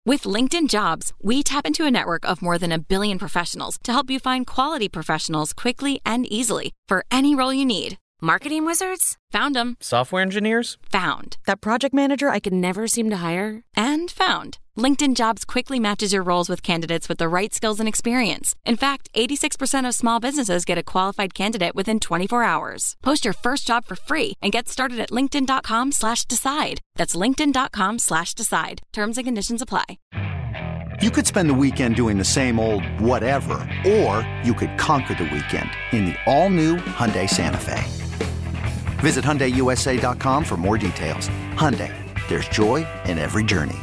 With LinkedIn Jobs, we tap into a network of more than 1 billion professionals to help you find quality professionals quickly and easily for any role you need. Marketing wizards? Found them. Software engineers? Found. That project manager I could never seem to hire? And found. LinkedIn Jobs quickly matches your roles with candidates with the right skills and experience. In fact, 86% of small businesses get a qualified candidate within 24 hours. Post your first job for free and get started at linkedin.com/decide. That's linkedin.com/decide. Terms and conditions apply. You could spend the weekend doing the same old whatever, or you could conquer the weekend in the all-new Hyundai Santa Fe. Visit HyundaiUSA.com for more details. Hyundai, there's joy in every journey.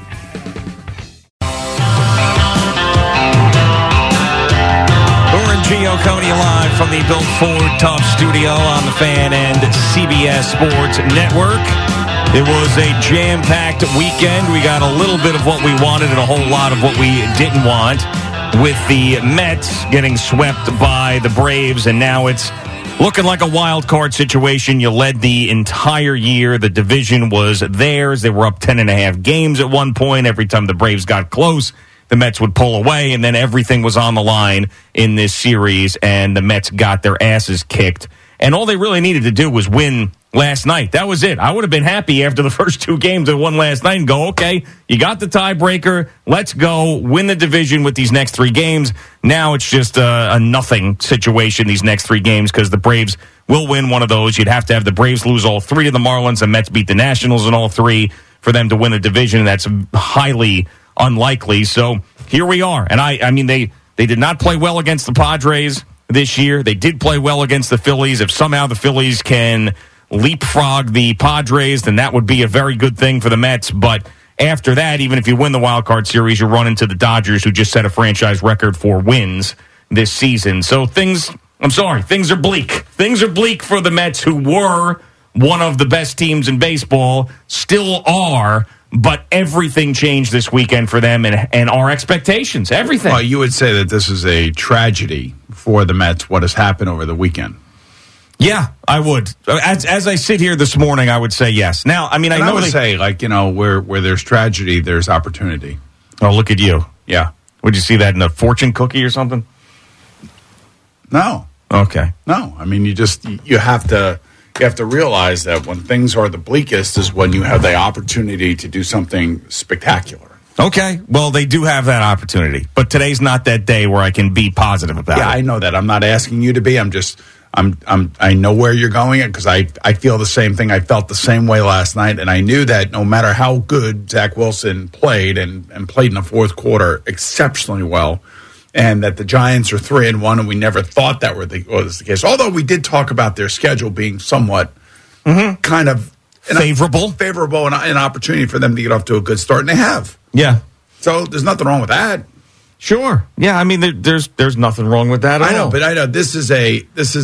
Lauren Giacconi live from the Built Ford Tough Studio on the Fan and CBS Sports Network. It was a jam-packed weekend. We got a little bit of what we wanted and a whole lot of what we didn't want, with the Mets getting swept by the Braves, and now it's looking like a wild card situation. You led the entire year. The division was theirs. They were up 10.5 games at one point. Every time the Braves got close, the Mets would pull away, and then everything was on the line in this series, and the Mets got their asses kicked. And all they really needed to do was win last night. That was it. I would have been happy after the first 2 games that won last night and go, okay, you got the tiebreaker. Let's go win the division with these next 3 games. Now it's just a nothing situation, these next 3 games, because the Braves will win one of those. You'd have to have the Braves lose all 3 to the Marlins and Mets beat the Nationals in all 3 for them to win the division. And that's highly unlikely. So here we are. And I mean, they did not play well against the Padres this year. They did play well against the Phillies. If somehow the Phillies can leapfrog the Padres, then that would be a very good thing for the Mets. But after that, even if you win the wild card series, you run into the Dodgers, who just set a franchise record for wins this season. So things are bleak. Things are bleak for the Mets, who were one of the best teams in baseball, still are, but everything changed this weekend for them and our expectations, everything. Well, you would say that this is a tragedy for the Mets, what has happened over the weekend. Yeah, I would. As I sit here this morning, I would say yes. Now, I mean, I would say, like, you know, where there's tragedy, there's opportunity. Oh, look at you. Yeah. Would you see that in a fortune cookie or something? No. Okay. No. I mean, you have to realize that when things are the bleakest is when you have the opportunity to do something spectacular. Okay. Well, they do have that opportunity, but today's not that day where I can be positive about it. Yeah, I know that. I'm not asking you to be. I know where you're going because I feel the same thing. I felt the same way last night, and I knew that no matter how good Zach Wilson played and played in the fourth quarter exceptionally well, and that the Giants are 3-1, and we never thought that was the case. Although we did talk about their schedule being somewhat kind of favorable and an opportunity for them to get off to a good start, and they have. Yeah. So there's nothing wrong with that. Sure. Yeah. I mean, there's nothing wrong with that at all. But I know this is a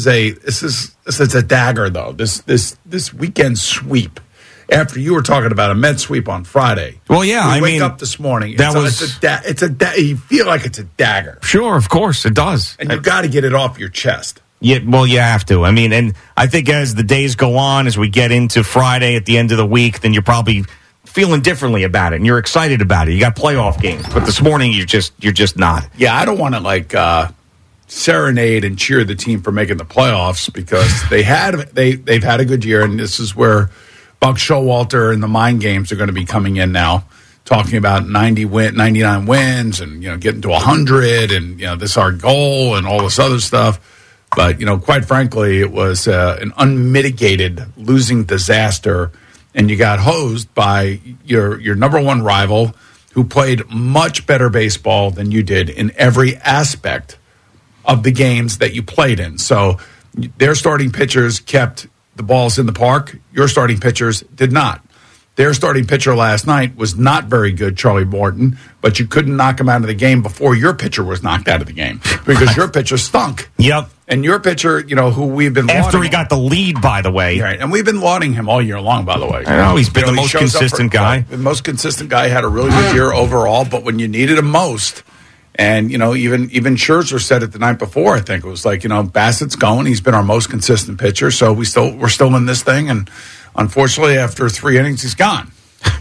dagger though. This weekend sweep. After you were talking about a Mets sweep on Friday. Well, yeah. You wake up this morning. You feel like it's a dagger. Sure. Of course it does. And you got to get it off your chest. Yeah. Well, you have to. I mean, and I think as the days go on, as we get into Friday at the end of the week, then you're probably feeling differently about it, and you're excited about it. You got playoff games, but this morning you're just not. Yeah, I don't want to serenade and cheer the team for making the playoffs because they've had a good year, and this is where Buck Showalter and the mind games are going to be coming in now, talking about 99 wins, and getting to 100, and this is our goal, and all this other stuff. But quite frankly, it was an unmitigated losing disaster. And you got hosed by your number one rival, who played much better baseball than you did in every aspect of the games that you played in. So their starting pitchers kept the balls in the park. Your starting pitchers did not. Their starting pitcher last night was not very good, Charlie Morton, but you couldn't knock him out of the game before your pitcher was knocked out of the game because your pitcher stunk. Yep. And your pitcher, who we've been after lauding he got the lead, by the way. Right, and we've been lauding him all year long, by the way. I know, he's been the most consistent guy. The most consistent guy, had a really good year overall, but when you needed him most, and, even Scherzer said it the night before, I think it was like, Bassett's going. He's been our most consistent pitcher, so we're still in this thing, and unfortunately, after 3 innings, he's gone.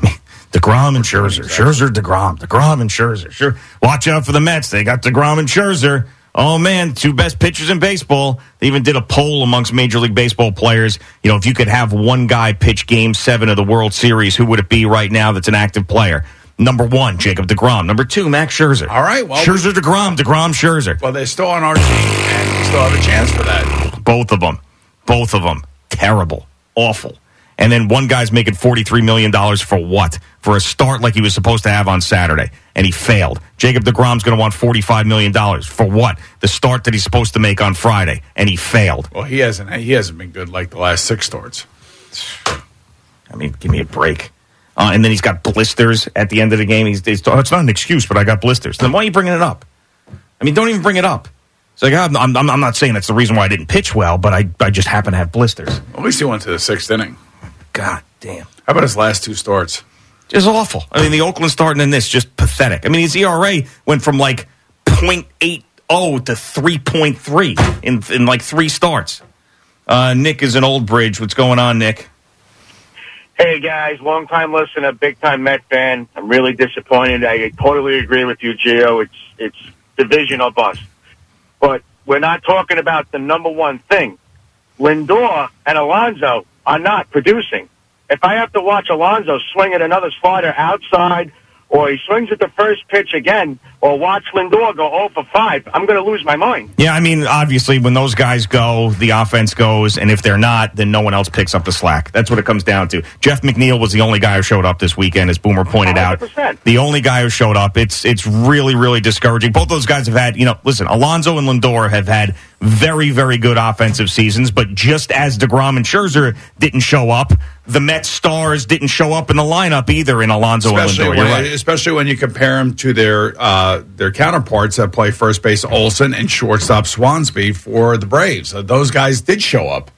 DeGrom and Scherzer. Scherzer, DeGrom. DeGrom and Scherzer. Sure. Watch out for the Mets. They got DeGrom and Scherzer. Oh, man, 2 best pitchers in baseball. They even did a poll amongst Major League Baseball players. You know, if you could have one guy pitch Game 7 of the World Series, who would it be right now that's an active player? Number 1, Jacob DeGrom. Number 2, Max Scherzer. All right. Well, Scherzer, DeGrom, Scherzer. Well, they're still on our team, and we still have a chance for that. Both of them. Terrible. Awful. And then one guy's making $43 million for what? For a start like he was supposed to have on Saturday, and he failed. Jacob DeGrom's going to want $45 million. For what? The start that he's supposed to make on Friday, and he failed. Well, he hasn't been good like the last 6 starts. I mean, give me a break. And then he's got blisters at the end of the game. It's not an excuse, but I got blisters. Then why are you bringing it up? I mean, don't even bring it up. It's like, I'm not saying that's the reason why I didn't pitch well, but I just happen to have blisters. At least he went to the 6th inning. God damn. How about his last 2 starts? Just awful. I mean, the Oakland start and then this, just pathetic. I mean, his ERA went from like 0.80 to 3.3 in like 3 starts. Nick is in Old Bridge. What's going on, Nick? Hey, guys, long-time listener, big-time Met fan. I'm really disappointed. I totally agree with you, Gio. It's division or bust. But we're not talking about the number one thing. Lindor and Alonso are not producing. If I have to watch Alonso swing at another slider outside, or he swings at the first pitch again, or watch Lindor go 0 for 5, I'm going to lose my mind. Yeah, I mean, obviously, when those guys go, the offense goes, and if they're not, then no one else picks up the slack. That's what it comes down to. Jeff McNeil was the only guy who showed up this weekend, as Boomer pointed 100%. out. The only guy who showed up. It's really, really discouraging. Both those guys have had, listen, Alonso and Lindor have had very, very good offensive seasons, but just as DeGrom and Scherzer didn't show up, the Mets stars didn't show up in the lineup either in Alonso and Lindor. Especially when you compare them to their counterparts that play first base, Olsen, and shortstop Swansby for the Braves. Those guys did show up.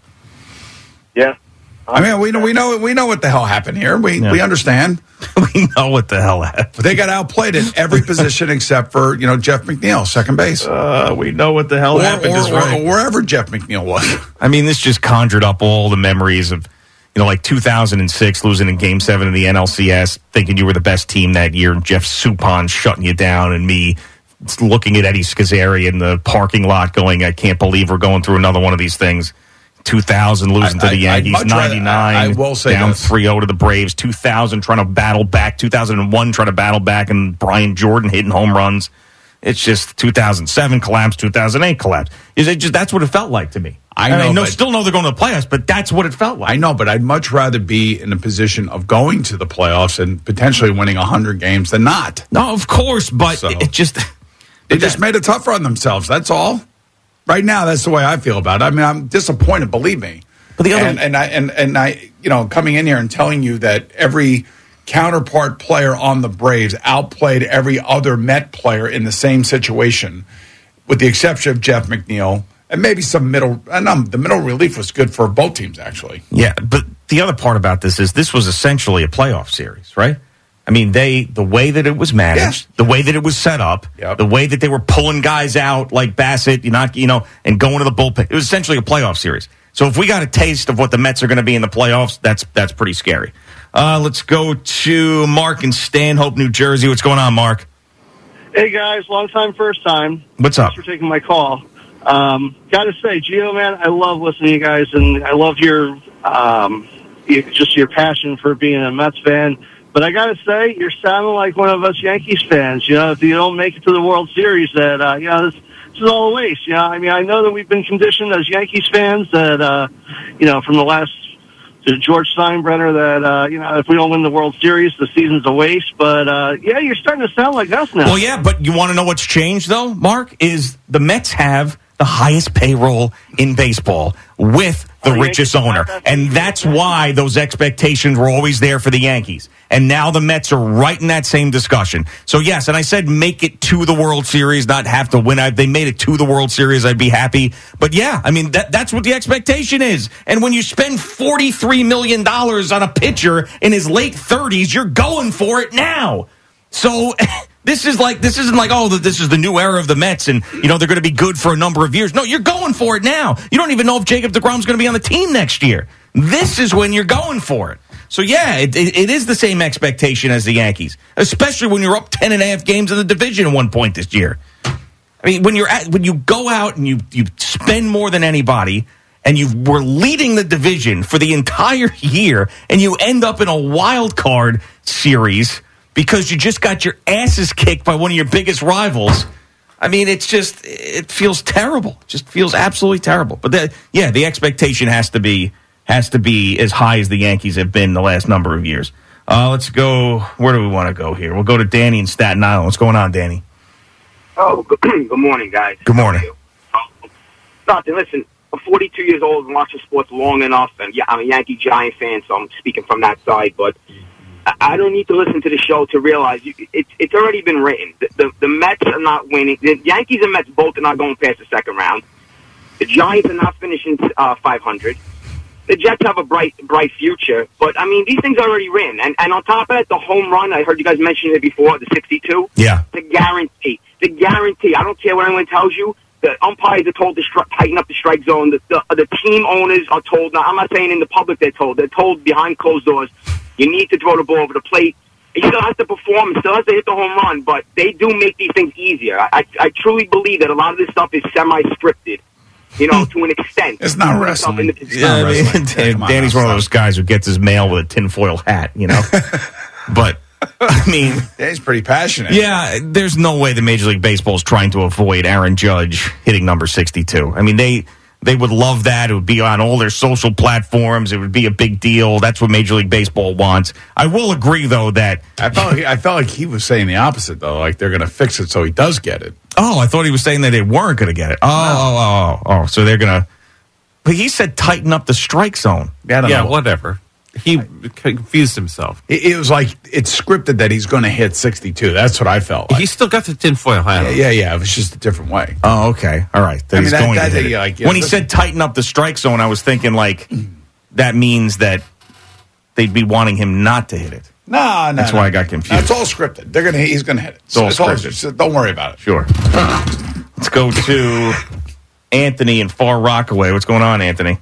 Yeah. I mean, we know what the hell happened here. We understand. We know what the hell happened. But they got outplayed at every position except for Jeff McNeil, second base. We know what the hell happened. Or wherever Jeff McNeil was. I mean, this just conjured up all the memories of, like 2006, losing in Game 7 of the NLCS, thinking you were the best team that year, and Jeff Suppan shutting you down, and me looking at Eddie Scazzeri in the parking lot going, I can't believe we're going through another one of these things. 2000, losing to the Yankees. 99, I will say down this. 3-0 to the Braves. 2000, trying to battle back. 2001, trying to battle back, and Brian Jordan hitting home runs. It's just 2007 collapse, 2008 collapse. That's what it felt like to me. I still know they're going to the playoffs, but that's what it felt like. I know, but I'd much rather be in a position of going to the playoffs and potentially winning 100 games than not. No, of course, but they just made it tougher on themselves. That's all. Right now, that's the way I feel about it. I mean, I'm disappointed, believe me. But the other and I coming in here and telling you that every counterpart player on the Braves outplayed every other Met player in the same situation, with the exception of Jeff McNeil. And maybe some the middle relief was good for both teams, actually. Yeah, but the other part about this is this was essentially a playoff series, right? I mean, the way that it was managed, the way that it was set up, the way that they were pulling guys out like Bassett, and going to the bullpen. It was essentially a playoff series. So if we got a taste of what the Mets are going to be in the playoffs, that's pretty scary. Let's go to Mark in Stanhope, New Jersey. What's going on, Mark? Hey, guys. Long time, first time. What's up? Thanks for taking my call. Got to say, Gio, man, I love listening to you guys, and I love your passion for being a Mets fan. But I got to say, you're sounding like one of us Yankees fans. If you don't make it to the World Series, that this is all a waste. I mean, I know that we've been conditioned as Yankees fans that from the last to George Steinbrenner that if we don't win the World Series, the season's a waste. But you're starting to sound like us now. Well, yeah, but you want to know what's changed though, Mark? Is the Mets have the highest payroll in baseball with the richest owner. And that's why those expectations were always there for the Yankees. And now the Mets are right in that same discussion. So, yes, and I said make it to the World Series, not have to win. If they made it to the World Series, I'd be happy. But, yeah, I mean, that's what the expectation is. And when you spend $43 million on a pitcher in his late 30s, you're going for it now. So this isn't like, this is the new era of the Mets and, they're going to be good for a number of years. No, you're going for it now. You don't even know if Jacob DeGrom's going to be on the team next year. This is when you're going for it. So, yeah, it is the same expectation as the Yankees, especially when you're up 10.5 games in the division at one point this year. I mean, when you go out and you spend more than anybody and you were leading the division for the entire year and you end up in a wild card series because you just got your asses kicked by one of your biggest rivals. I mean, it feels terrible. It just feels absolutely terrible. But the expectation has to be as high as the Yankees have been the last number of years. Let's go. Where do we want to go here? We'll go to Danny in Staten Island. What's going on, Danny? Oh, good morning, guys. Good morning. Nothing. Listen, I'm 42 years old and watching sports long enough, and yeah, I'm a Yankee Giant fan, so I'm speaking from that side. But I don't need to listen to the show to realize it's already been written. The Mets are not winning. The Yankees and Mets both are not going past the second round. The Giants are not finishing 500. The Jets have a bright future, but I mean, these things are already written. And on top of that, the home run, I heard you guys mention it before, the 62. Yeah. The guarantee. I don't care what anyone tells you. The umpires are told to tighten up the strike zone. The team owners are told. Now, I'm not saying in the public they're told. They're told behind closed doors, you need to throw the ball over the plate. He still has to perform. He still has to hit the home run, but they do make these things easier. I truly believe that a lot of this stuff is semi-scripted. To an extent. It's not wrestling. Danny's one of those guys who gets his mail with a tinfoil hat, But, I mean... Danny's pretty passionate. Yeah, there's no way the Major League Baseball is trying to avoid Aaron Judge hitting number 62. I mean, they would love that. It would be on all their social platforms. It would be a big deal. That's what Major League Baseball wants. I will agree, though, that... I felt like he was saying the opposite, though. Like, they're going to fix it so he does get it. Oh, I thought he was saying that they weren't going to get it. Oh, so they're going to... But he said tighten up the strike zone. Yeah, whatever. He confused himself. It was like it's scripted that he's going to hit 62. That's what I felt like. He still got the tinfoil hat. Yeah. It was just a different way. Oh, okay. All right. When he said tighten up the strike zone, I was thinking like that means that they'd be wanting him not to hit it. No. That's why I got confused. It's all scripted. He's going to hit it. It's all scripted. So don't worry about it. Sure. Let's go to Anthony in Far Rockaway. What's going on, Anthony?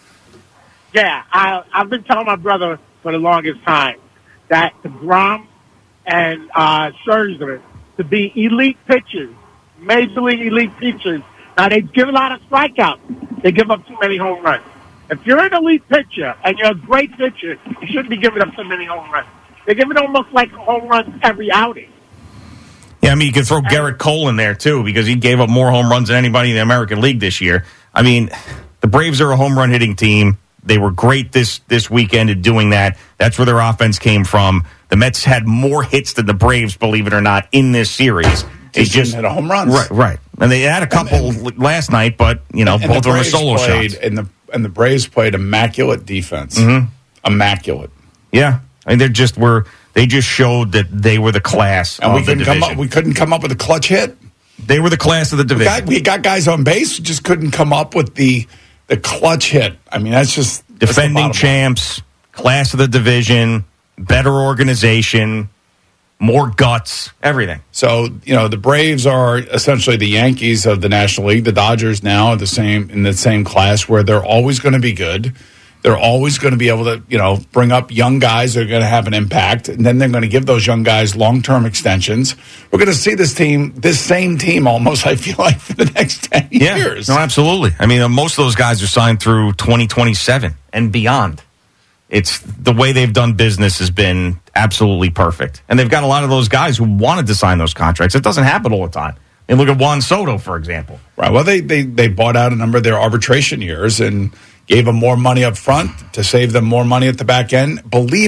Yeah, I've been telling my brother for the longest time that DeGrom and Scherzer to be elite pitchers, major league elite pitchers. Now, they give a lot of strikeouts. They give up too many home runs. If you're an elite pitcher and you're a great pitcher, you shouldn't be giving up so many home runs. They're giving almost like home runs every outing. Yeah, I mean, you could throw Garrett Cole in there, too, because he gave up more home runs than anybody in the American League this year. I mean, the Braves are a home run hitting team. They were great this weekend at doing that. That's where their offense came from. The Mets had more hits than the Braves, believe it or not, in this series. They just had a home runs. Right. And they had a couple last night, but, both were solo shots. And the Braves played immaculate defense. Mm-hmm. Immaculate. Yeah. I mean, they just showed that they were the class and of the division. We couldn't come up with a clutch hit. They were the class of the division. We got guys on base, just couldn't come up with the clutch hit. I mean, that's just... Defending champs, class of the division, better organization, more guts, everything. So, the Braves are essentially the Yankees of the National League. The Dodgers now are in the same class where they're always going to be good. They're always going to be able to, bring up young guys that are going to have an impact, and then they're going to give those young guys long-term extensions. We're going to see this same team almost, I feel like, for the next 10 years. No, absolutely. I mean, most of those guys are signed through 2027 and beyond. It's the way they've done business has been absolutely perfect. And they've got a lot of those guys who wanted to sign those contracts. It doesn't happen all the time. And look at Juan Soto, for example. Right. Well, they bought out a number of their arbitration years and gave them more money up front to save them more money at the back end.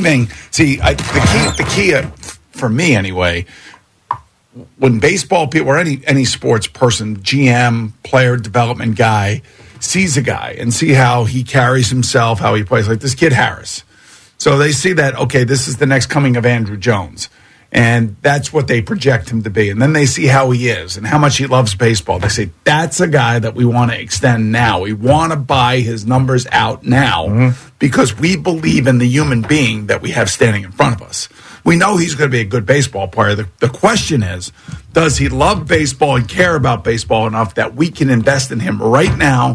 The key for me anyway, when baseball people or any sports person, GM, player development guy, sees a guy and see how he carries himself, how he plays, like this kid Harris. So they see that, okay, this is the next coming of Andrew Jones. And that's what they project him to be. And then they see how he is and how much he loves baseball. They say, that's a guy that we want to extend now. We want to buy his numbers out now because we believe in the human being that we have standing in front of us. We know he's going to be a good baseball player. The question is, does he love baseball and care about baseball enough that we can invest in him right now,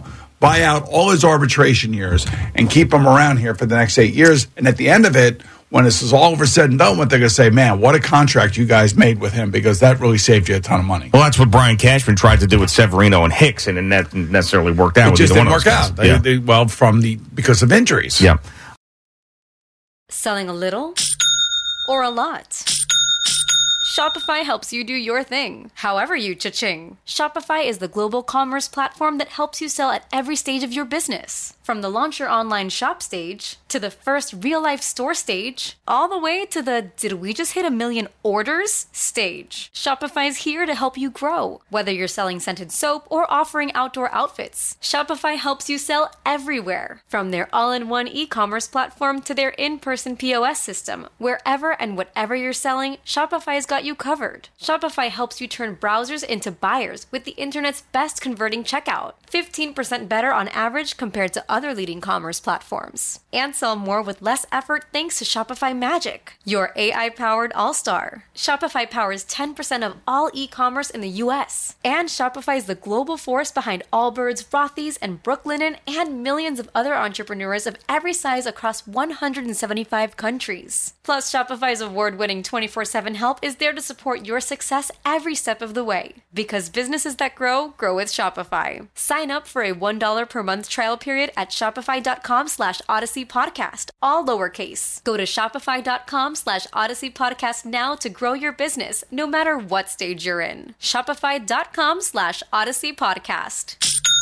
buy out all his arbitration years and keep him around here for the next 8 years. And at the end of it, when this is all over said and done with, they're going to say, man, what a contract you guys made with him, because that really saved you a ton of money. Well, that's what Brian Cashman tried to do with Severino and Hicks, and that didn't necessarily work out. It just didn't work out. Because of injuries. Yeah. Selling a little or a lot? Shopify helps you do your thing, however you cha-ching. Shopify is the global commerce platform that helps you sell at every stage of your business. From the launch your online shop stage, to the first real-life store stage, all the way to the did we just hit 1 million orders stage. Shopify's here to help you grow. Whether you're selling scented soap or offering outdoor outfits, Shopify helps you sell everywhere. From their all-in-one e-commerce platform to their in-person POS system, wherever and whatever you're selling, Shopify's got you covered. Shopify helps you turn browsers into buyers with the internet's best converting checkout. 15% better on average compared to other leading commerce platforms. And sell more with less effort thanks to Shopify Magic, your AI-powered all-star. Shopify powers 10% of all e-commerce in the U.S. And Shopify is the global force behind Allbirds, Rothy's, and Brooklinen, and millions of other entrepreneurs of every size across 175 countries. Plus, Shopify's award-winning 24/7 help is there to support your success every step of the way. Because businesses that grow, grow with Shopify. Sign up for a $1 per month trial period at shopify.com/Odyssey Podcast, all lowercase. Go to shopify.com/Odyssey Podcast now to grow your business, no matter what stage you're in. Shopify.com/Odyssey Podcast.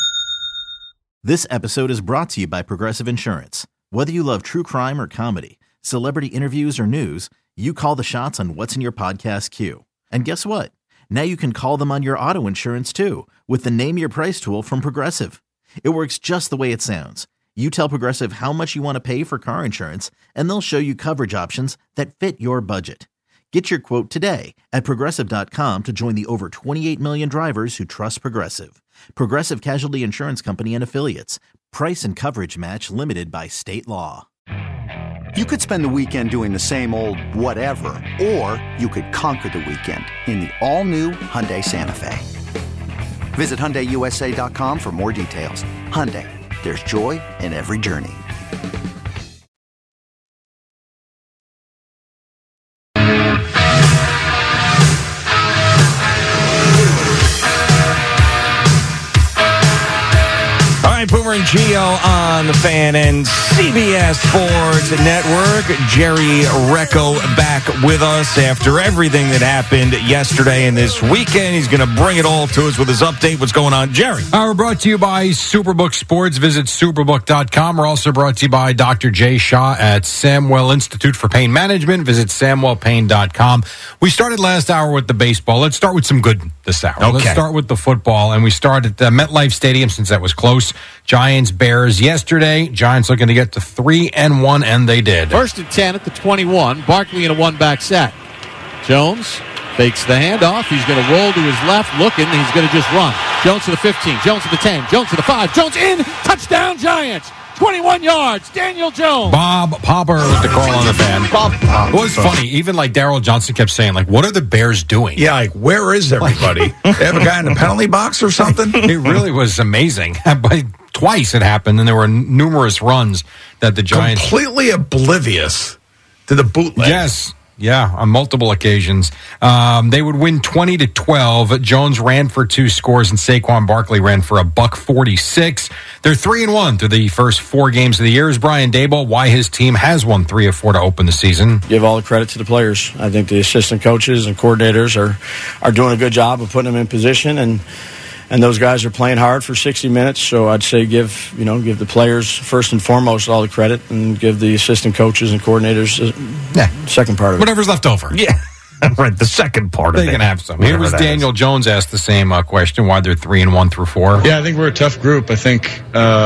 This episode is brought to you by Progressive Insurance. Whether you love true crime or comedy, celebrity interviews or news, you call the shots on what's in your podcast queue. And guess what? Now you can call them on your auto insurance too, with the Name Your Price tool from Progressive. It works just the way it sounds. You tell Progressive how much you want to pay for car insurance, and they'll show you coverage options that fit your budget. Get your quote today at Progressive.com to join the over 28 million drivers who trust Progressive. Progressive Casualty Insurance Company and Affiliates. Price and coverage match limited by state law. You could spend the weekend doing the same old whatever, or you could conquer the weekend in the all-new Hyundai Santa Fe. Visit HyundaiUSA.com for more details. Hyundai, there's joy in every journey. Boomer and Gio on the Fan and CBS Sports Network. Jerry Recco back with us after everything that happened yesterday and this weekend. He's going to bring it all to us with his update. What's going on, Jerry? We're brought to you by Superbook Sports. Visit superbook.com. We're also brought to you by Dr. Jay Shaw at Samwell Institute for Pain Management. Visit samwellpain.com. We started last hour with the baseball. Let's start with some good this hour. Okay. Let's start with the football, and we start at the MetLife Stadium since that was close. Giants, Bears yesterday. Giants looking to get to 3-1, and they did. First and 10 at the 21. Barkley in a one-back set. Jones fakes the handoff. He's going to roll to his left, looking. He's going to just run. Jones to the 15. Jones to the 10. Jones to the 5. Jones in. Touchdown, Giants. 21 yards. Daniel Jones. Bob Popper with the call on the fan. It was funny. Even like Daryl Johnson kept saying, like, what are the Bears doing? Yeah, like, where is everybody? They have a guy in the penalty box or something? It really was amazing. But twice it happened, and there were numerous runs that the Giants... Completely oblivious to the bootleg. Yes. Yeah, on multiple occasions. They would win 20-12. Jones ran for 2 scores, and Saquon Barkley ran for $146. They're 3-1 through the first 4 games of the year. Is Brian Daboll why his team has won 3 of 4 to open the season? Give all the credit to the players. I think the assistant coaches and coordinators are doing a good job of putting them in position, and those guys are playing hard for 60 minutes. So I'd say give the players first and foremost all the credit, and give the assistant coaches and coordinators second part of it. Whatever's left over. Yeah. Right, the second part of it. They can have some. Here was Daniel Jones asked the same question, why they're 3-1 through 4. Yeah, I think we're a tough group. I think,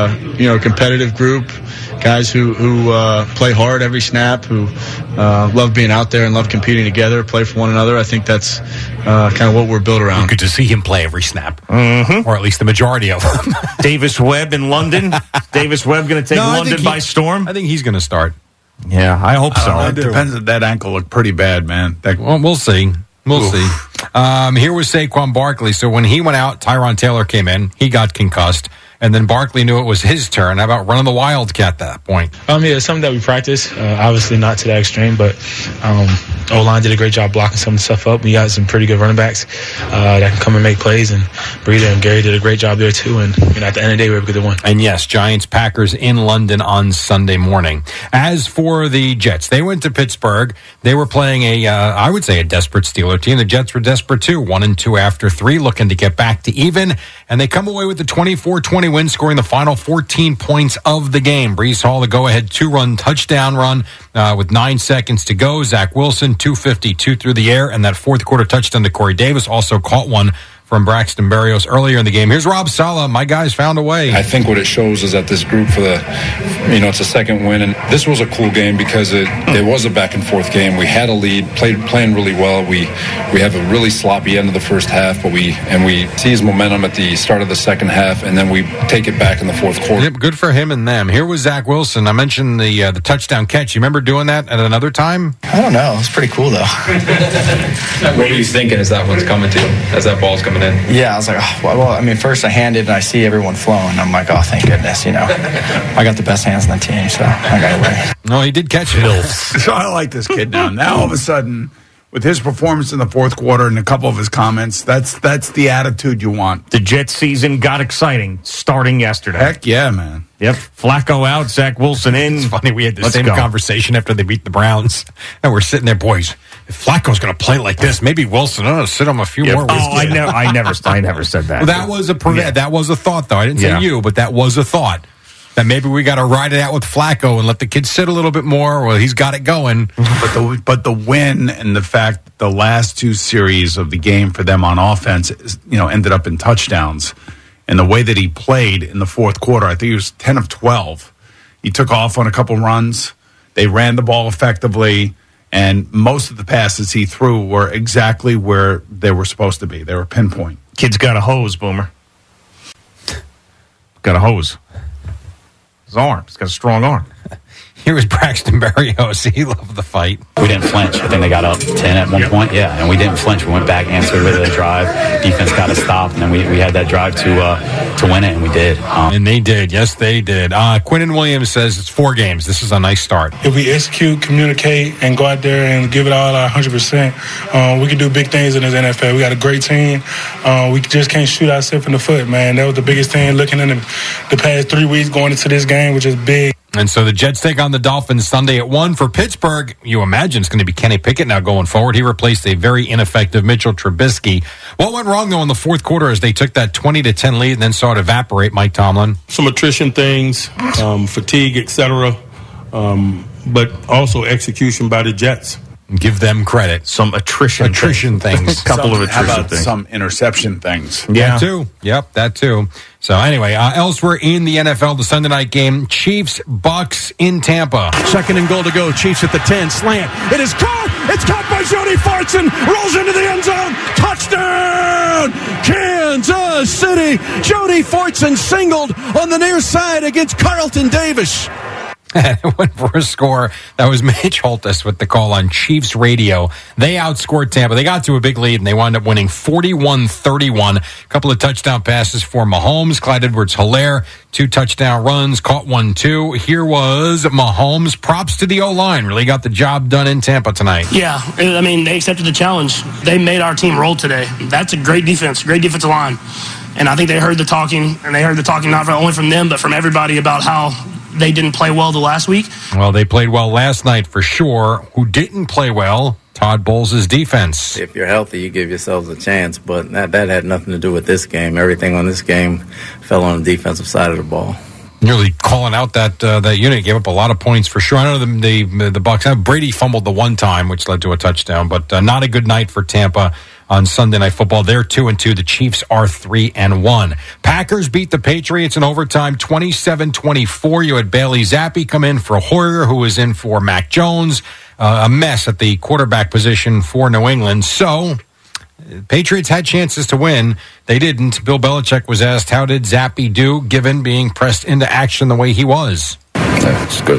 a competitive group, guys who play hard every snap, who love being out there and love competing together, play for one another. I think that's kind of what we're built around. Good to see him play every snap, or at least the majority of them. Davis Webb in London. Davis Webb going to take London by storm? I think he's going to start. Yeah, I hope so. It depends. That ankle looked pretty bad, man. Well, we'll see. We'll see. Here was Saquon Barkley. So when he went out, Tyron Taylor came in. He got concussed. and then Barkley knew it was his turn. How about running the Wildcat at that point? Yeah, it's something that we practice. Obviously not to that extreme, but O-line did a great job blocking some of the stuff up. We got some pretty good running backs that can come and make plays, and Breida and Gary did a great job there too. And at the end of the day, we were a good one. And yes, Giants-Packers in London on Sunday morning. As for the Jets, they went to Pittsburgh. They were playing I would say a desperate Steeler team. The Jets were desperate too. 1-2 after 3, looking to get back to even. And they come away with the 24-20 win, scoring the final 14 points of the game. Breece Hall, the go-ahead 2-run touchdown run with 9 seconds to go. Zach Wilson, 252 through the air. And that fourth quarter touchdown to Corey Davis also caught one from Braxton Berrios earlier in the game. Here's Rob Saleh. My guys found a way. I think what it shows is that this group it's a second win. And this was a cool game because it was a back and forth game. We had a lead, playing really well. We have a really sloppy end of the first half, but we seize momentum at the start of the second half, and then we take it back in the fourth quarter. Yep, good for him and them. Here was Zach Wilson. I mentioned the touchdown catch. You remember doing that at another time? I don't know. It's pretty cool, though. What were you thinking as that one's coming to you, as that ball's coming in? Yeah, I was like, first I handed and I see everyone flowing. I'm like, oh, thank goodness, I got the best hands on the team, so I got away. No, he did catch it. So I like this kid now. Now, all of a sudden, with his performance in the fourth quarter and a couple of his comments, that's the attitude you want. The Jets season got exciting starting yesterday. Heck yeah, man. Yep. Flacco out, Zach Wilson in. It's funny, we had the same conversation after they beat the Browns. And we're sitting there, boys, if Flacco's going to play like this, maybe Wilson ought to sit on a few more. I never said that. Well, that was a thought, though. I didn't say you, but that was a thought. That maybe we got to ride it out with Flacco and let the kid sit a little bit more. Well, he's got it going. But the win and the fact that the last two series of the game for them on offense, ended up in touchdowns. And the way that he played in the fourth quarter, I think he was 10 of 12. He took off on a couple runs. They ran the ball effectively. And most of the passes he threw were exactly where they were supposed to be. They were pinpoint. Kid's got a hose, Boomer. Got a hose. His arm. He's got a strong arm. Here was Braxton Berrios. He loved the fight. We didn't flinch. I think they got up 10 at one point. Yeah, and we didn't flinch. We went back, answered with a drive. Defense got us stopped, and then we had that drive to win it, and we did. And they did. Yes, they did. Quinnen Williams says it's 4 games. This is a nice start. If we execute, communicate, and go out there and give it all our 100%, we can do big things in this NFL. We got a great team. We just can't shoot ourselves in the foot, man. That was the biggest thing looking in the past 3 weeks going into this game, which is big. And so the Jets take on the Dolphins Sunday at 1. For Pittsburgh, you imagine it's going to be Kenny Pickett now going forward. He replaced a very ineffective Mitchell Trubisky. What went wrong, though, in the fourth quarter as they took that 20-10 lead and then saw it evaporate, Mike Tomlin? Some attrition things, fatigue, etc., but also execution by the Jets. Give them credit. Some attrition things. Couple of attrition things. Some interception things. Yeah. That too. Yep, that too. So anyway, elsewhere in the NFL, the Sunday night game, Chiefs-Bucks in Tampa. 2nd and goal to go. Chiefs at the 10. Slant. It is caught. It's caught by Jody Fortson. Rolls into the end zone. Touchdown! Kansas City. Jody Fortson singled on the near side against Carlton Davis. It went for a score. That was Mitch Holthus with the call on Chiefs radio. They outscored Tampa. They got to a big lead, and they wound up winning 41-31. A couple of touchdown passes for Mahomes. Clyde Edwards-Helaire, 2 touchdown runs, caught 1, too. Here was Mahomes. Props to the O-line. Really got the job done in Tampa tonight. Yeah, I mean, they accepted the challenge. They made our team roll today. That's a great defense, great defensive line. And I think they heard the talking, and they heard the talking not only from them, but from everybody about how they didn't play well the last week. Well, they played well last night for sure. Who didn't play well? Todd Bowles' defense. If you're healthy, you give yourselves a chance, but that had nothing to do with this game. Everything on this game fell on the defensive side of the ball. Nearly calling out that unit. Gave up a lot of points for sure. I know the Bucs. Brady fumbled the one time, which led to a touchdown, but not a good night for Tampa on Sunday Night Football. They're 2-2. The Chiefs are 3-1. Packers beat the Patriots in overtime 27-24. You had Bailey Zappi come in for Hoyer, who was in for Mac Jones. A mess at the quarterback position for New England. So Patriots had chances to win. They didn't. Bill Belichick was asked, how did Zappi do, given being pressed into action the way he was? That's good.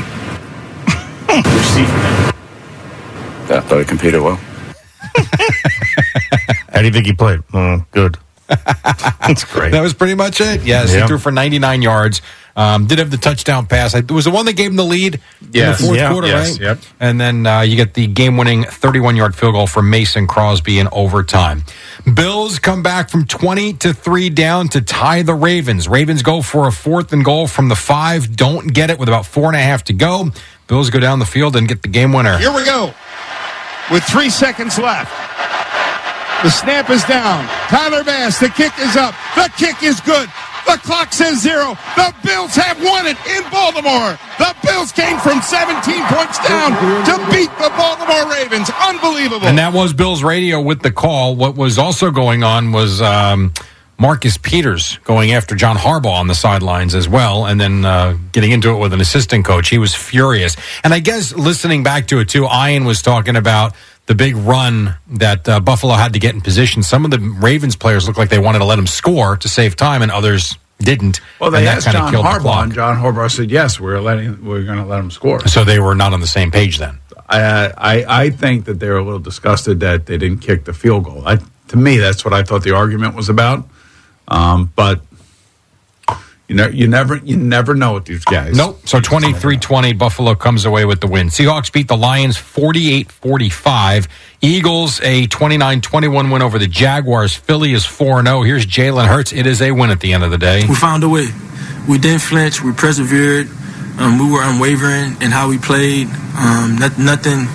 What did you see from him? I thought he competed well. How do you think he played? Good. That's great. That was pretty much it. Yes, he threw for 99 yards. Did have the touchdown pass. It was the one that gave him the lead in the fourth quarter, right? Yep. And then you get the game-winning 31-yard field goal from Mason Crosby in overtime. Bills come back from 20-3 down to tie the Ravens. Ravens go for a 4th and goal from the 5. Don't get it with about 4.5 to go. Bills go down the field and get the game winner. Here we go. With 3 seconds left. The snap is down. Tyler Bass, the kick is up. The kick is good. The clock says 0. The Bills have won it in Baltimore. The Bills came from 17 points down to beat the Baltimore Ravens. Unbelievable. And that was Bills radio with the call. What was also going on was Marcus Peters going after John Harbaugh on the sidelines as well, and then getting into it with an assistant coach. He was furious. And I guess listening back to it, too, Ian was talking about the big run that Buffalo had to get in position. Some of the Ravens players looked like they wanted to let him score to save time, and others didn't. Well, they asked John Harbaugh, the and John Harbaugh said, yes, we're going to let him score. So they were not on the same page then. I think that they were a little disgusted that they didn't kick the field goal. To me, that's what I thought the argument was about. But you never know with these guys. Nope. So 23-20, Buffalo comes away with the win. Seahawks beat the Lions 48-45. Eagles a 29-21 win over the Jaguars. Philly is 4-0. Here's Jalen Hurts. It is a win at the end of the day. We found a way. We didn't flinch. We persevered. We were unwavering in how we played. Nothing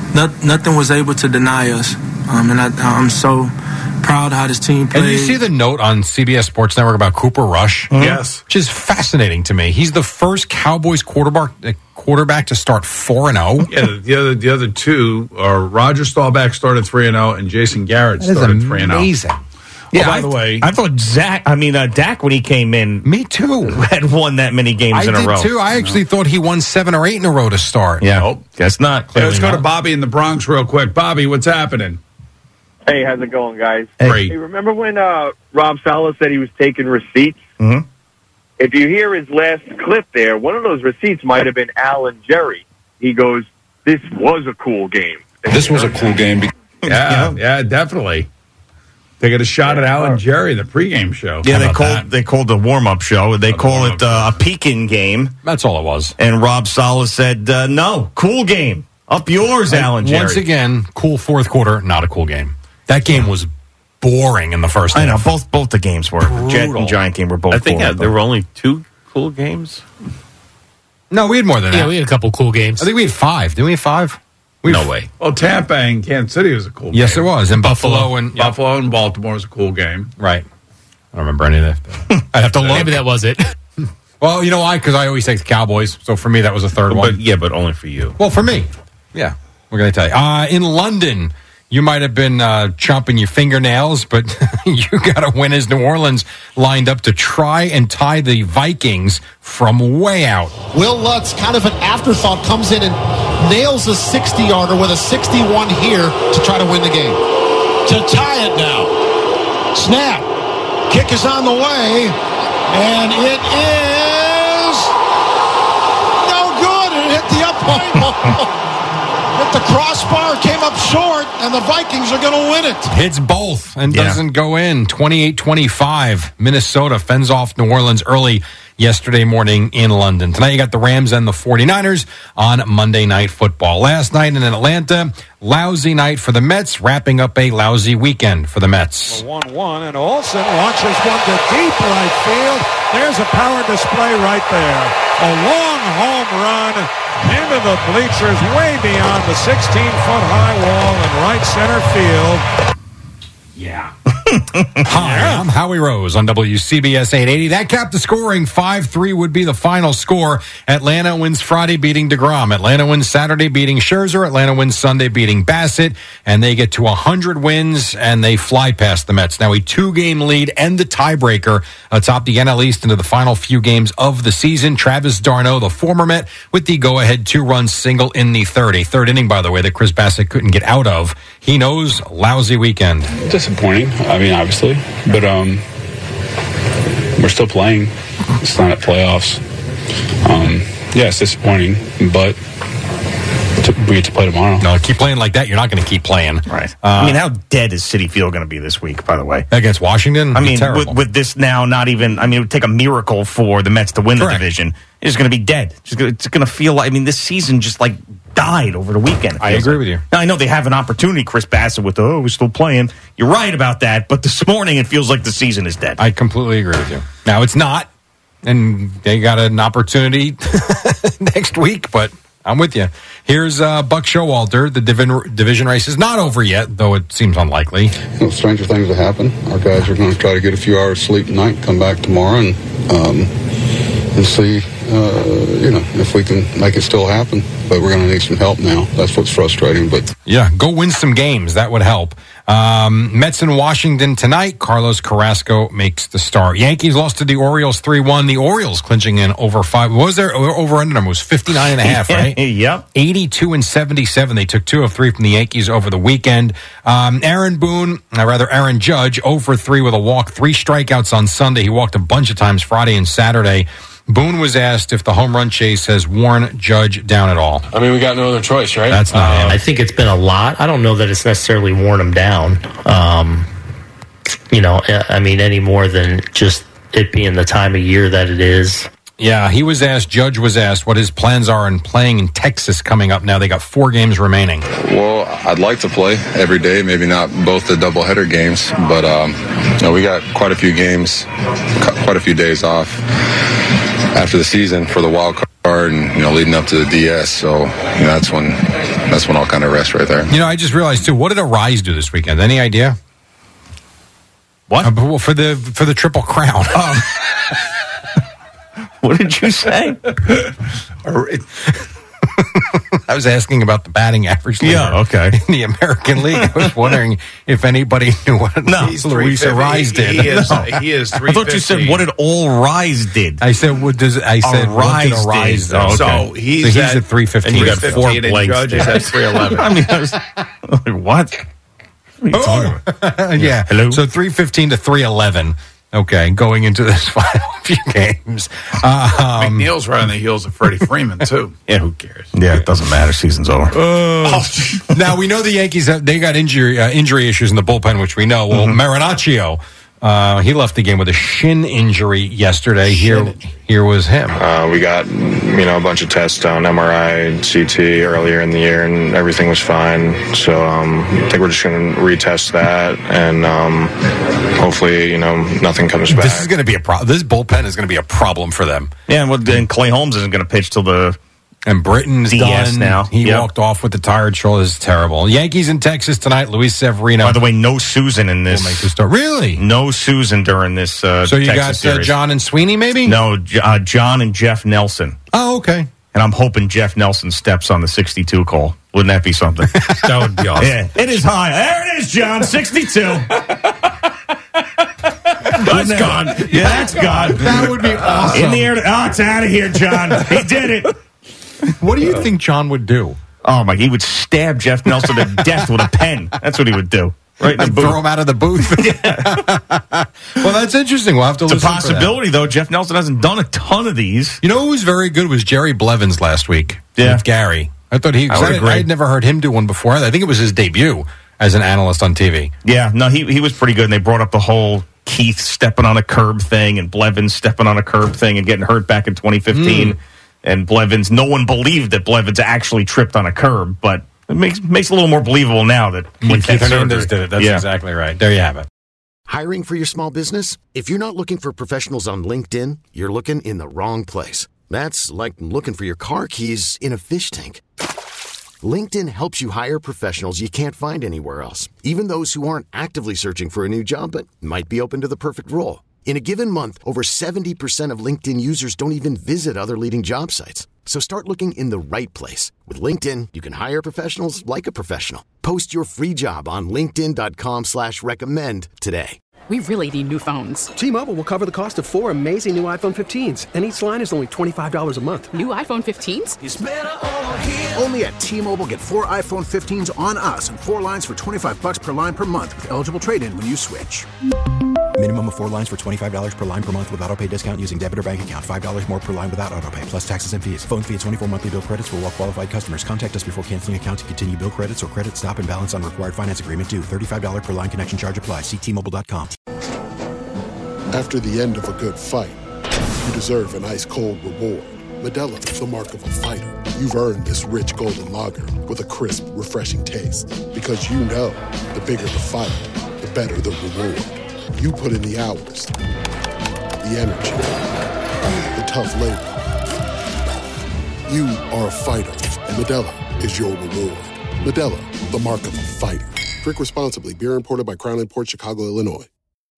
was able to deny us. And I'm so proud of how this team played. And you see the note on CBS Sports Network about Cooper Rush? Yes. Which is fascinating to me. He's the first Cowboys quarterback to start 4-0. Yeah, the other two are Roger Staubach started 3-0 and Jason Garrett started 3-0. Amazing. Yeah, by the way, I thought Dak when he came in, me too, had won that many games in a row. I did too. I actually thought he won 7 or 8 in a row to start. Yeah, nope. Guess not. Hey, let's go to Bobby in the Bronx real quick. Bobby, what's happening? Hey, how's it going, guys? Great. Hey, remember when Rob Saleh said he was taking receipts? Mm-hmm. If you hear his last clip there, one of those receipts might have been Alan Jerry. He goes, "This was a cool game." This was a cool game. Yeah, definitely. They get a shot at Alan Jerry, the pregame show. Yeah, they called the warm-up show. They call it a Pekin game. That's all it was. And Rob Saleh said, no, cool game. Up yours, Alan Jerry. Once again, cool fourth quarter, not a cool game. That game was boring in the first half. I know, both the games were. Jet and Giant game were both I think boring. there were only 2 cool games. No, we had more than that. Yeah, we had a couple cool games. I think we had 5. Didn't we have 5? No way. Well, Tampa and Kansas City was a cool game. Yes, it was. And Buffalo and Baltimore was a cool game. Right. I don't remember any of that. I'd have to look. Maybe that was it. Well, you know why? Because I always take the Cowboys. So for me, that was the third one. But only for you. Well, for me. Yeah. We're going to tell you. In London, you might have been chomping your fingernails, but you got to win as New Orleans lined up to try and tie the Vikings from way out. Will Lutz, kind of an afterthought, comes in and nails a 60-yarder with a 61 here to try to win the game. To tie it now. Snap. Kick is on the way, and it is no good. It hit the upright. Hit the crossbar, came up short, and the Vikings are going to win it. Hits both and doesn't go in. 28-25. Minnesota fends off New Orleans early yesterday morning in London. Tonight you got the Rams and the 49ers on Monday Night Football. Last night in Atlanta, lousy night for the Mets, wrapping up a lousy weekend for the Mets. 1-1, and Olsen launches one to deep right field. There's a power display right there. A long home run into the bleachers, way beyond the 16-foot-high wall in right center field. Yeah. Hi, I'm Howie Rose on WCBS 880. That capped the scoring. 5-3 would be the final score. Atlanta wins Friday, beating DeGrom. Atlanta wins Saturday, beating Scherzer. Atlanta wins Sunday, beating Bassett. And they get to 100 wins, and they fly past the Mets. Now a 2-game lead and the tiebreaker atop the NL East into the final few games of the season. Travis d'Arnaud, the former Met, with the go-ahead 2-run single in the third. A third inning, by the way, that Chris Bassett couldn't get out of. He knows lousy weekend. Disappointing. I mean, obviously, but we're still playing. It's not at playoffs. Yeah, it's disappointing, but we get to play tomorrow. No, keep playing like that. You're not going to keep playing. Right. I mean, how dead is Citi Field going to be this week, by the way? Against Washington? I mean, with this now not even, I mean, it would take a miracle for the Mets to win the division. It's going to be dead. It's going to feel like, I mean, this season just like died over the weekend. I agree with you. Now, I know they have an opportunity, Chris Bassett, with, we're still playing. You're right about that, but this morning it feels like the season is dead. I completely agree with you. Now, it's not, and they got an opportunity next week, but I'm with you. Here's Buck Showalter. The division race is not over yet, though it seems unlikely. Stranger things will happen. Our guys are going to try to get a few hours sleep tonight, come back tomorrow, and see, if we can make it still happen. But we're going to need some help now. That's what's frustrating. But yeah, go win some games. That would help. Mets in Washington tonight. Carlos Carrasco makes the start. Yankees lost to the Orioles 3-1. The Orioles clinching in over 5. What was their over-under number? It was 59.5, right? Yep. 82-77. They took 2 of 3 from the Yankees over the weekend. Aaron Judge, 0 for 3 with a walk, 3 strikeouts on Sunday. He walked a bunch of times Friday and Saturday. Boone was asked if the home run chase has worn Judge down at all. I mean, we got no other choice, right? That's not him. I think it's been a lot. I don't know that it's necessarily worn him down, any more than just it being the time of year that it is. Yeah, Judge was asked what his plans are in playing in Texas coming up now. They got 4 games remaining. Well, I'd like to play every day, maybe not both the doubleheader games, but we got quite a few games, quite a few days off after the season for the wild card and, leading up to the DS. So, that's when I'll kind of rest right there. I just realized, too, what did Arise do this weekend? Any idea? What? For the Triple Crown. What did you say? I was asking about the batting average leader okay. in the American League. I was wondering if anybody knew what Luis Arise did. He is 350. I thought you said what did All Rise did. I said what did Arise do? So he's at 315. And you got 4 blanks. Judge is at 311. I mean, I was like, what? What are you talking about? Yeah. Hello? So 315 to 311. Okay, going into this final few games. McNeil's right on the heels of Freddie Freeman, too. Yeah, who cares? Yeah, it doesn't matter. Season's over. Now, we know the Yankees, they got injury issues in the bullpen, which we know. Well, Marinaccio, he left the game with a shin injury yesterday. Here was him. We got, a bunch of tests done, MRI, CT earlier in the year, and everything was fine. So I think we're just going to retest that, and hopefully, nothing comes back. This is going to be a problem. This bullpen is going to be a problem for them. Yeah, and Clay Holmes isn't going to pitch till the And Britton's DS done. now. He walked off with the tired shoulder. This is terrible. Yankees in Texas tonight. Luis Severino. By the way, no Susan in this. We'll make this start. Really? No Susan during this So you Texas got series. John and Sweeney, maybe? No, John and Jeff Nelson. Oh, okay. And I'm hoping Jeff Nelson steps on the 62 call. Wouldn't that be something? That would be awesome. Yeah, it is high. There it is, John. 62. That's gone. Yeah, that's gone. That would be awesome. In the air. Oh, it's out of here, John. He did it. What do you think John would do? Oh, my. He would stab Jeff Nelson to death with a pen. That's what he would do. Right in the booth. Throw him out of the booth. Well, that's interesting. We'll have to It's a listen possibility, though. Jeff Nelson hasn't done a ton of these. You know who was very good was Jerry Blevins last week with Gary. I thought I had never heard him do one before. I think it was his debut as an analyst on TV. Yeah, no, he was pretty good. And they brought up the whole Keith stepping on a curb thing and Blevins stepping on a curb thing and getting hurt back in 2015. And Blevins, no one believed that Blevins actually tripped on a curb, but it makes it a little more believable now that When Keith Hernandez did it. That's exactly right. There you have it. Hiring for your small business? If you're not looking for professionals on LinkedIn, you're looking in the wrong place. That's like looking for your car keys in a fish tank. LinkedIn helps you hire professionals you can't find anywhere else, even those who aren't actively searching for a new job but might be open to the perfect role. In a given month, over 70% of LinkedIn users don't even visit other leading job sites. So start looking in the right place. With LinkedIn, you can hire professionals like a professional. Post your free job on linkedin.com/recommend today. We really need new phones. T-Mobile will cover the cost of 4 amazing new iPhone 15s, and each line is only $25 a month. New iPhone 15s? It's better over here. Only at T-Mobile, get 4 iPhone 15s on us and 4 lines for $25 per line per month with eligible trade-in when you switch. Minimum of 4 lines for $25 per line per month with autopay discount using debit or bank account. $5 more per line without autopay, plus taxes and fees. Phone fee at 24 monthly bill credits for well-qualified customers. Contact us before canceling account to continue bill credits or credit stop and balance on required finance agreement due. $35 per line connection charge applies. See T-Mobile.com. After the end of a good fight, you deserve an ice-cold reward. Modelo is the mark of a fighter. You've earned this rich golden lager with a crisp, refreshing taste. Because you know, the bigger the fight, the better the reward. You put in the hours, the energy, the tough labor. You are a fighter, and Modelo is your reward. Modelo, the mark of a fighter. Drink responsibly. Beer imported by Crown Imports, Chicago, Illinois.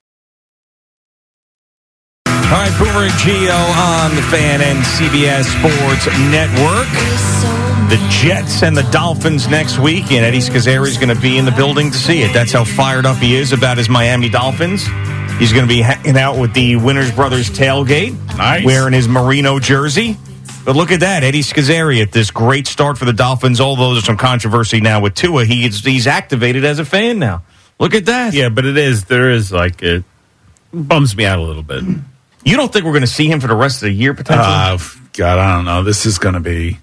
All right, Boomer and Gio on the Fan and CBS Sports Network. The Jets and the Dolphins next week, and Eddie Scazzeri is going to be in the building to see it. That's how fired up he is about his Miami Dolphins. He's going to be hanging out with the Winners Brothers tailgate, wearing his Merino jersey. But look at that, Eddie Scazzeri at this great start for the Dolphins. Although there's some controversy now with Tua, he's activated as a fan now. Look at that. Yeah, but it bums me out a little bit. You don't think we're going to see him for the rest of the year, potentially? God, I don't know. This is going to be...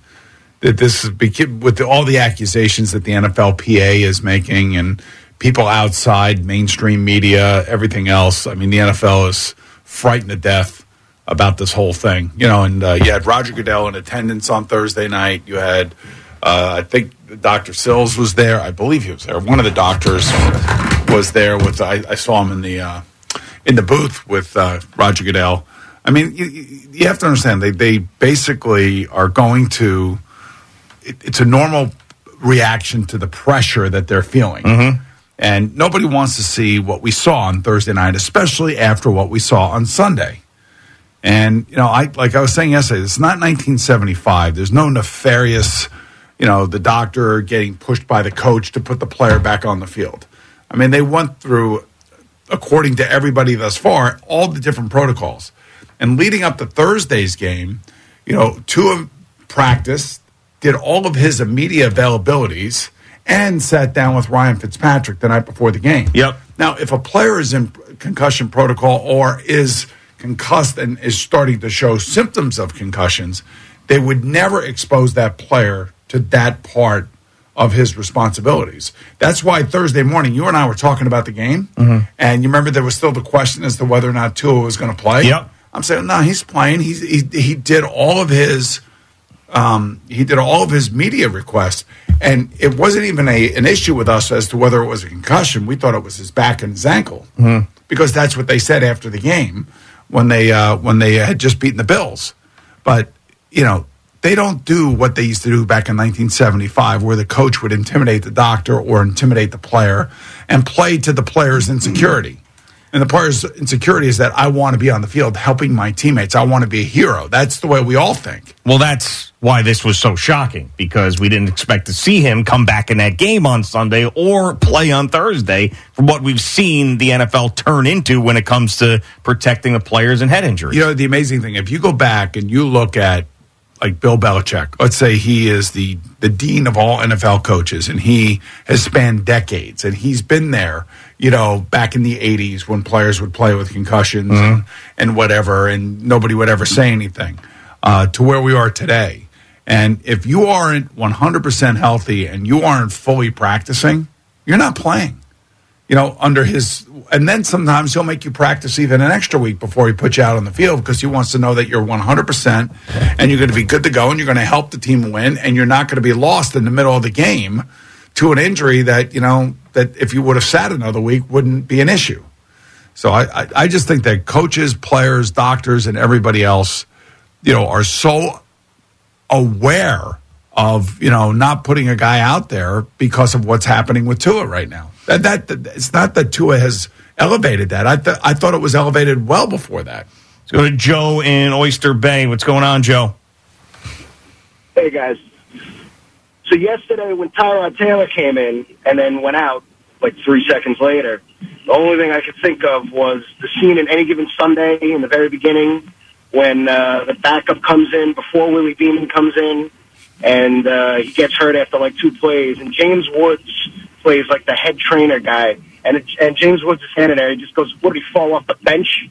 with all the accusations that the NFLPA is making and people outside, mainstream media, everything else, I mean, the NFL is frightened to death about this whole thing. You know, and you had Roger Goodell in attendance on Thursday night. You had, I think Dr. Sills was there. I believe he was there. One of the doctors was there with, I saw him in the booth with Roger Goodell. I mean, you have to understand, they basically are going to, it's a normal reaction to the pressure that they're feeling. Mm-hmm. And nobody wants to see what we saw on Thursday night, especially after what we saw on Sunday. And, you know, like I was saying yesterday, it's not 1975. There's no nefarious, the doctor getting pushed by the coach to put the player back on the field. I mean, they went through, according to everybody thus far, all the different protocols. And leading up to Thursday's game, Tua practiced, did all of his media availabilities, and sat down with Ryan Fitzpatrick the night before the game. Yep. Now, if a player is in concussion protocol or is concussed and is starting to show symptoms of concussions, they would never expose that player to that part of his responsibilities. That's why Thursday morning, you and I were talking about the game, and you remember there was still the question as to whether or not Tua was going to play? Yep. I'm saying, no, he's playing. He did all of his media requests, and it wasn't even an issue with us as to whether it was a concussion. We thought it was his back and his ankle, because that's what they said after the game when they had just beaten the Bills. But they don't do what they used to do back in 1975, where the coach would intimidate the doctor or intimidate the player and play to the player's insecurity. And the player's insecurity is that I want to be on the field helping my teammates. I want to be a hero. That's the way we all think. Well, that's why this was so shocking, because we didn't expect to see him come back in that game on Sunday or play on Thursday from what we've seen the NFL turn into when it comes to protecting the players and head injuries. The amazing thing, if you go back and you look at like Bill Belichick, let's say he is the dean of all NFL coaches, and he has spanned decades, and he's been there, back in the 80s when players would play with concussions and whatever, and nobody would ever say anything, to where we are today. And if you aren't 100% healthy and you aren't fully practicing, you're not playing. Under his, and then sometimes he'll make you practice even an extra week before he puts you out on the field, because he wants to know that you're 100% and you're going to be good to go and you're going to help the team win, and you're not going to be lost in the middle of the game to an injury that, that if you would have sat another week wouldn't be an issue. So I just think that coaches, players, doctors, and everybody else, are so aware of, not putting a guy out there because of what's happening with Tua right now. That it's not that Tua has elevated that. I thought it was elevated well before that. Let's go to Joe in Oyster Bay. What's going on, Joe? Hey, guys. So yesterday when Tyrod Taylor came in and then went out like 3 seconds later, the only thing I could think of was the scene in Any Given Sunday in the very beginning when the backup comes in before Willie Beeman comes in, and he gets hurt after like 2 plays, and James Woods plays like the head trainer guy, and James Woods is standing there. He just goes, "What did he fall off the bench?"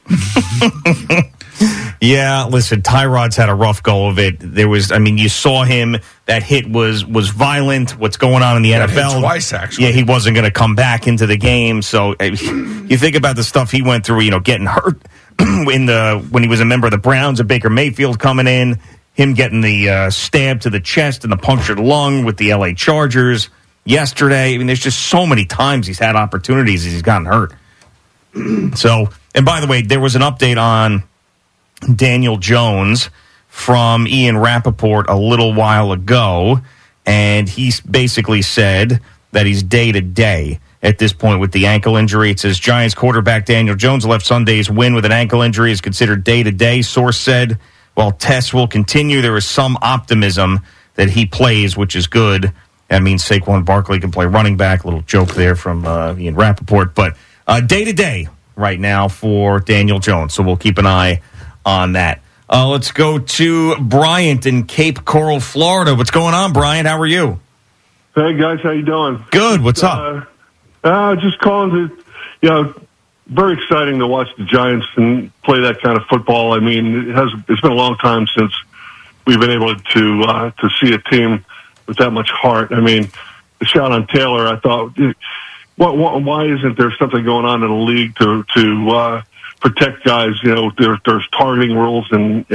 Yeah, listen, Tyrod's had a rough go of it. You saw him. That hit was violent. What's going on in the NFL? Hit twice, actually. Yeah, he wasn't going to come back into the game. So you think about the stuff he went through. Getting hurt when he was a member of the Browns, and Baker Mayfield coming in, him getting the stab to the chest and the punctured lung with the L.A. Chargers yesterday. There's just so many times he's had opportunities as he's gotten hurt. So, and by the way, there was an update on Daniel Jones from Ian Rappaport a little while ago, and he basically said that he's day-to-day at this point with the ankle injury. It says Giants quarterback Daniel Jones left Sunday's win with an ankle injury, is considered day-to-day. Source said, while tests will continue, there is some optimism that he plays, which is good. That means Saquon Barkley can play running back. A little joke there from Ian Rappaport. But day-to-day right now for Daniel Jones, so we'll keep an eye on that. Let's go to Bryant in Cape Coral, Florida. What's going on, Bryant? How are you? Hey, guys. How you doing? Good. What's up? Just calling to, very exciting to watch the Giants and play that kind of football. It's been a long time since we've been able to see a team with that much heart. The shot on Taylor, I thought, why isn't there something going on in the league to protect guys? There's targeting rules in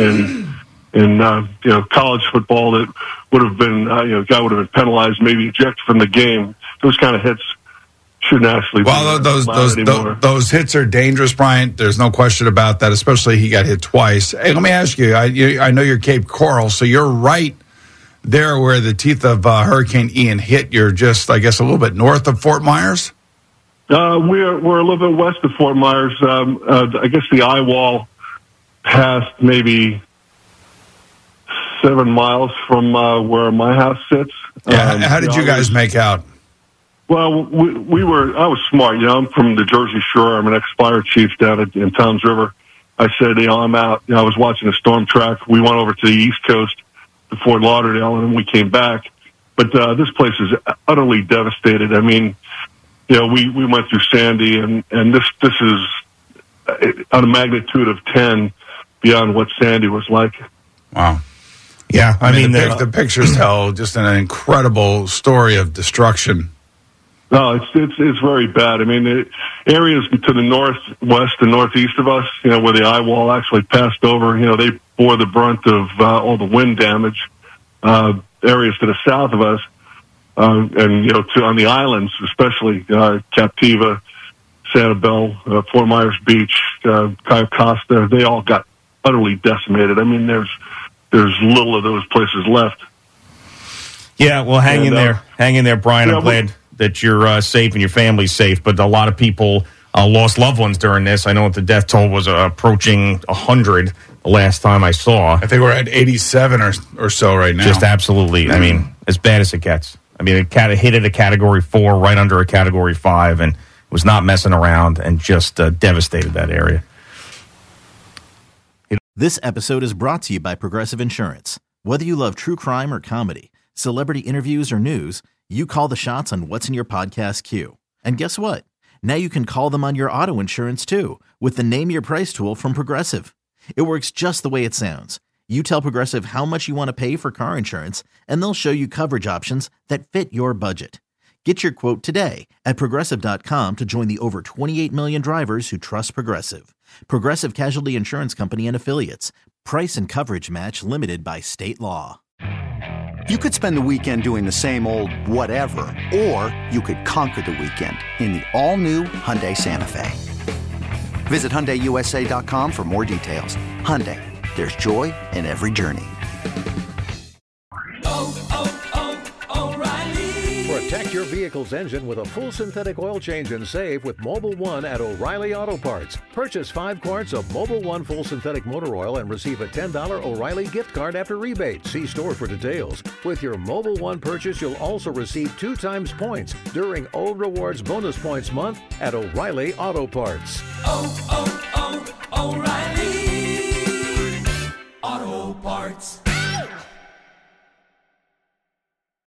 college football that would have been, guy would have been penalized, maybe ejected from the game. Those kind of hits shouldn't actually be allowed. Those hits are dangerous, Bryant. There's no question about that, especially he got hit twice. Hey, let me ask you, I know you're Cape Coral, so you're right there where the teeth of Hurricane Ian hit. You're just, I guess, a little bit north of Fort Myers? We're a little bit west of Fort Myers. I guess the eye wall passed maybe 7 miles from where my house sits. Yeah, how did you guys make out? Well, I was smart. I'm from the Jersey Shore. I'm an ex-fire chief down in Toms River. I said, I'm out. I was watching a storm track. We went over to the East Coast to Fort Lauderdale, and then we came back. But this place is utterly devastated. We went through Sandy, and this is on a magnitude of 10 beyond what Sandy was like. Wow. Yeah, the pictures tell just an incredible story of destruction. No, it's very bad. The areas to the northwest and northeast of us, where the eye wall actually passed over, they bore the brunt of all the wind damage. Areas to the south of us, and on the islands, especially Captiva, Sanibel, Fort Myers Beach, Cayo Costa, they all got utterly decimated. There's little of those places left. Yeah, well, hang in there, Brian. I'm glad that you're safe and your family's safe, but a lot of people lost loved ones during this. I know that the death toll was approaching 100 the last time I saw. I think we're at 87 or so right now. Just absolutely, as bad as it gets. It hit at a Category 4, right under a Category 5, and was not messing around and just devastated that area. This episode is brought to you by Progressive Insurance. Whether you love true crime or comedy, celebrity interviews or news, you call the shots on what's in your podcast queue. And guess what? Now you can call them on your auto insurance too with the Name Your Price tool from Progressive. It works just the way it sounds. You tell Progressive how much you want to pay for car insurance, and they'll show you coverage options that fit your budget. Get your quote today at Progressive.com to join the over 28 million drivers who trust Progressive. Progressive Casualty Insurance Company and Affiliates. Price and coverage match limited by state law. You could spend the weekend doing the same old whatever, or you could conquer the weekend in the all-new Hyundai Santa Fe. Visit HyundaiUSA.com for more details. Hyundai, there's joy in every journey. Protect your vehicle's engine with a full synthetic oil change and save with Mobil 1 at O'Reilly Auto Parts. Purchase 5 quarts of Mobil 1 full synthetic motor oil and receive a $10 O'Reilly gift card after rebate. See store for details. With your Mobil 1 purchase, you'll also receive 2 times points during O Rewards Bonus Points Month at O'Reilly Auto Parts. O'Reilly.